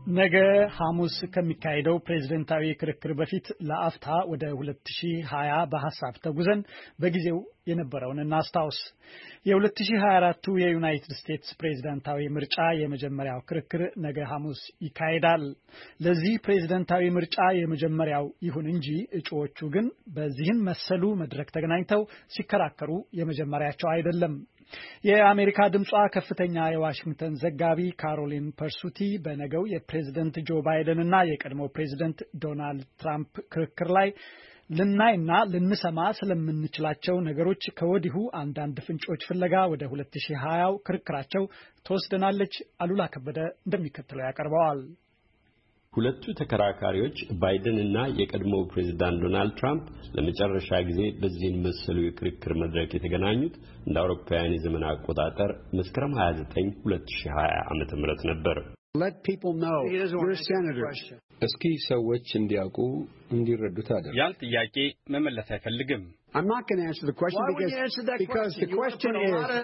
ነገ ሐሙስ ከሚካሄደው ፕሬዝዳንታዊ ክርክር በፊት ለአፍታ ወደ 2020 በሐሳብ ተጉዘን በጊዜው የነበረውን እናስታውስ። የ2024ቱ የዩናይትድ ስቴትስ ፕሬዝዳንታዊ ምርጫ የመጀመሪያው ክርክር ነገ ሐሙስ ይካሄዳል። ለዚህ ፕሬዝዳንታዊ ምርጫ የመጀመሪያው ይሁን እንጂ እጩዎቹ ግን በዚህን መሰሉ መድረክ ተገናኝተው ሲከራከሩ የመጀመሪያቸው አይደለም። የአሜሪካ ድምጿ ከፍተኛ የዋሽንግተን ዘጋቢ ካሮሊን ፐርሱቲ በነገው የፕሬዝዳንት ጆ ባይደን እና የቀድሞ ፕሬዝዳንት ዶናልድ ትራምፕ ክርክር ላይ ልናይና ልንሰማ ስለምንችላቸው ነገሮች ከወዲሁ አንዳንድ ፍንጮች ፍለጋ ወደ 2020 ክርክራቸው ተወስደናለች። አሉላ ከበደ እንደሚከተለው ያቀርበዋል። ሁለቱ ተከራካሪዎች ባይደን እና የቀድሞው ፕሬዝዳንት ዶናልድ ትራምፕ ለመጨረሻ ጊዜ በዚህ መሰሉ የክርክር መድረክ የተገናኙት እንደ አውሮፓውያን የዘመን አቆጣጠር መስከረም 29 2020 ዓመተ ምህረት ነበር። Let people know you're a senator. እስኪ ሰዎች እንዲያውቁ እንዲረዱት አደረገ። ያን ጥያቄ መመለስ አይፈልግም። I'm not going to answer the question because the question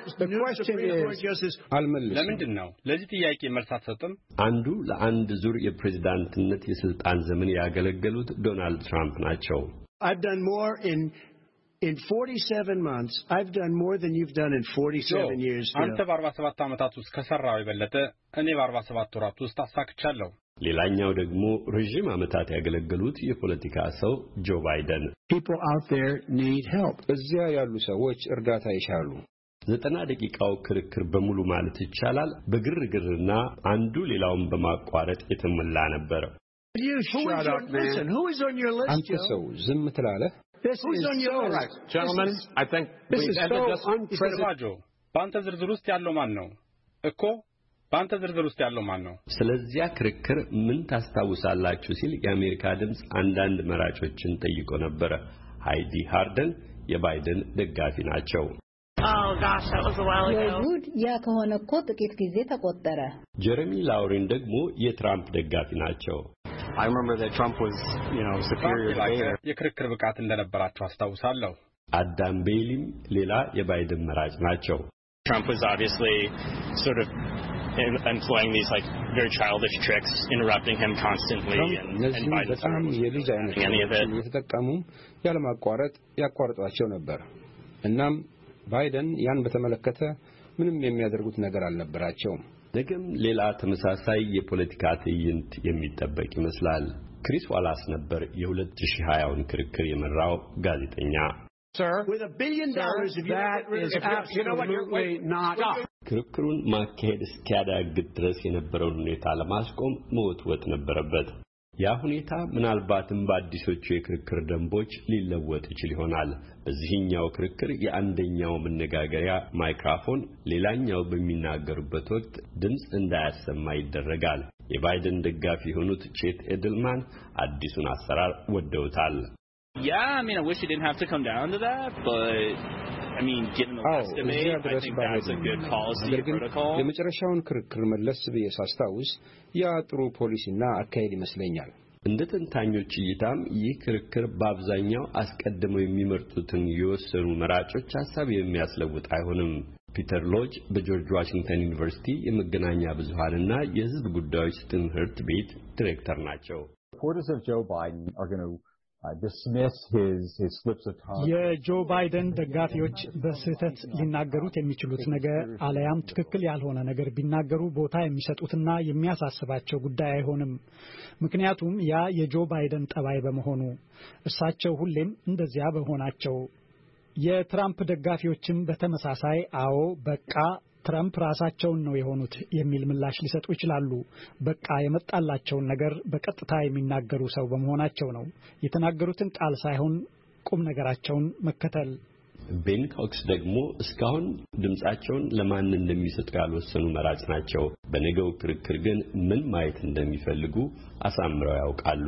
is አልመልስም። ለምንድን ነው ለዚህ ጥያቄ መልስ አትሰጥም? አንዱ ለአንድ ዙር የፕሬዝዳንትነት የስልጣን ዘመን ያገለገሉት ዶናልድ ትራምፕ ናቸው። I've done more in 47 months. I've done more than you've done in 47 years. አንተ በ47 ዓመታት ውስጥ ከሰራው የበለጠ እኔ በ47 ወራት ውስጥ አሳክቻለሁ። ሌላኛው ደግሞ ረጅም ዓመታት ያገለገሉት የፖለቲካ ሰው ጆ ባይደን። People out there need help. እዚያ ያሉ ሰዎች እርዳታ ይሻሉ። 90 ደቂቃው ክርክር በሙሉ ማለት ይቻላል በግርግርና አንዱ ሌላውን በማቋረጥ የተሞላ ነበር። You shut up, man. Who is on your list? አንተ ሰው ዝም ትላለህ? This is so right. Gentlemen, I think this is so unprecedented. በአንተ ዝርዝር ውስጥ ያለው ማን ነው? እኮ በአንተ ዝርዝር ውስጥ ያለው ማን ነው? ስለዚያ ክርክር ምን ታስታውሳላችሁ ሲል የአሜሪካ ድምጽ አንዳንድ መራጮችን ጠይቆ ነበር። ሃይዲ ሃርደን የባይደን ደጋፊ ናቸው። Oh gosh, that was a while ago. ያ ከሆነ እኮ ጥቂት ጊዜ ተቆጠረ። ጀረሚ ላውሪን ደግሞ የትራምፕ ደጋፊ ናቸው። I remember that Trump was, superior debater. የክርክር ብቃት እንደነበራቸው አስታውሳለሁ። አዳም ቤይሊም ሌላ የባይደን መራጭ ናቸው። Trump was obviously sort of employing these very childish tricks, interrupting him constantly and በጣም የልጅ አይነት የተጠቀሙ ያለማቋረጥ ያቋርጧቸው ነበር። እናም ባይደን ያን በተመለከተ ምንም የሚያደርጉት ነገር አልነበራቸውም። ነገም ሌላ ተመሳሳይ የፖለቲካ ትዕይንት የሚጠበቅ ይመስላል። ክሪስ ዋላስ ነበር የ2020ን ክርክር የመራው ጋዜጠኛ። Sir, with $1 billion that is absolutely not. ክርክሩን ማካሄድ እስኪያዳግት ድረስ የነበረውን ሁኔታ ለማስቆም መወትወት ነበረበት። ያ ሁኔታ ምናልባትም በአዲሶቹ የክርክር ደንቦች ሊለወጥ ይችል ይሆናል። በዚህኛው ክርክር የአንደኛው መነጋገሪያ ማይክሮፎን ሌላኛው በሚናገሩበት ወቅት ድምጽ እንዳያሰማ ይደረጋል። የባይደን ደጋፊ የሆኑት ቼት ኤድልማን አዲሱን አሰራር ወደውታል። Yeah, I wish it didn't have to come down to that, but given the last debate, I think that's a good policy protocol. የመጨረሻውን ክርክር መለስ ብዬ ሳስታውስ ያ ጥሩ ፖሊሲና አካሄድ ይመስለኛል። እንደ ተንታኞች እይታም ይህ ክርክር በአብዛኛው አስቀድመው የሚመርጡትን የወሰኑ መራጮች ሐሳብ የሚያስለውጥ አይሆንም። ፒተር ሎጅ በጆርጅ ዋሽንግተን ዩኒቨርሲቲ የመገናኛ ብዙሃንና የሕዝብ ጉዳዮች ትምህርት ቤት ዲሬክተር ናቸው። Supporters of Joe Biden are going to dismiss his slips of tongue. የጆ ባይደን ደጋፊዎች በስህተት ሊናገሩት የሚችሉት ነገር አለያም ትክክል ያልሆነ ነገር ቢናገሩ ቦታ የሚሰጡትና የሚያሳስባቸው ጉዳይ አይሆንም። ምክንያቱም ያ የጆ ባይደን ጠባይ በመሆኑ እርሳቸው ሁሌም እንደዚያ በመሆናቸው። የትራምፕ ደጋፊዎችም በተመሳሳይ አዎ በቃ ትራምፕ ራሳቸውን ነው የሆኑት የሚል ምላሽ ሊሰጡ ይችላሉ። በቃ የመጣላቸውን ነገር በቀጥታ የሚናገሩ ሰው በመሆናቸው ነው። የተናገሩትን ቃል ሳይሆን ቁም ነገራቸውን መከተል። ቤን ኮክስ ደግሞ እስካሁን ድምጻቸውን ለማን እንደሚሰጡ ያልወሰኑ መራጭ ናቸው። በነገው ክርክር ግን ምን ማየት እንደሚፈልጉ አሳምረው ያውቃሉ።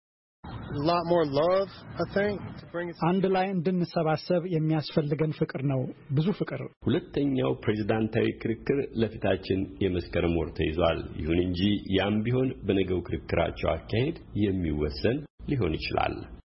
A lot more love, I think. አንድ ላይ እንድንሰባሰብ የሚያስፈልገን ፍቅር ነው፣ ብዙ ፍቅር። ሁለተኛው ፕሬዝዳንታዊ ክርክር ለፊታችን የመስከረም ወር ተይዟል። ይሁን እንጂ ያም ቢሆን በነገው ክርክራቸው አካሄድ የሚወሰን ሊሆን ይችላል።